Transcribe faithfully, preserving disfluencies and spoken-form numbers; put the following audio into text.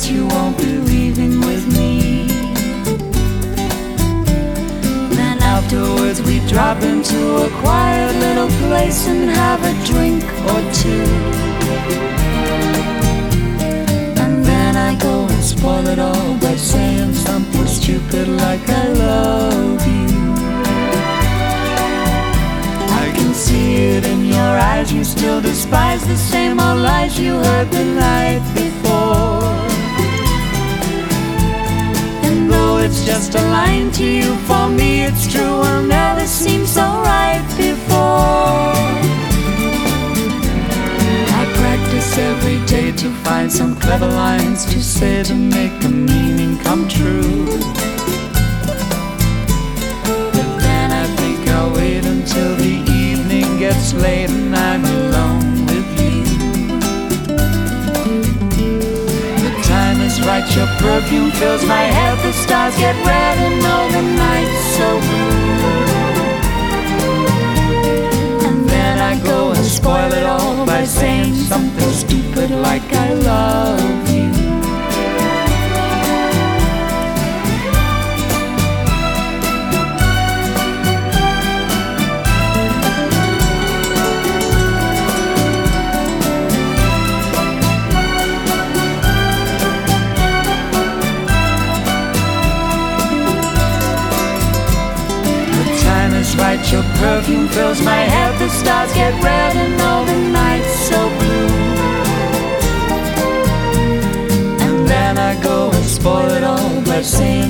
promise you won't be leaving with me. Then afterwards we drop into a quiet little place and have a drink or two. And then I go and spoil it all by saying something stupid like I love you. I can see it in your eyes, you still despise the same old lies you heard the night before. And though it's just a line to you, for me it's true, will never seem so right before. I practice every day to find some clever lines to say to make the meaning come true. But then I think I'll wait until the evening gets late and I'm alone with you. The time is right, your perfume fills my head, the stars get red and all the night's so blue. And then I go and spoil it all by saying something stupid like I love you. Right, your perfume fills my head, the stars get red and all the night's so blue. And then I go and spoil it all by saying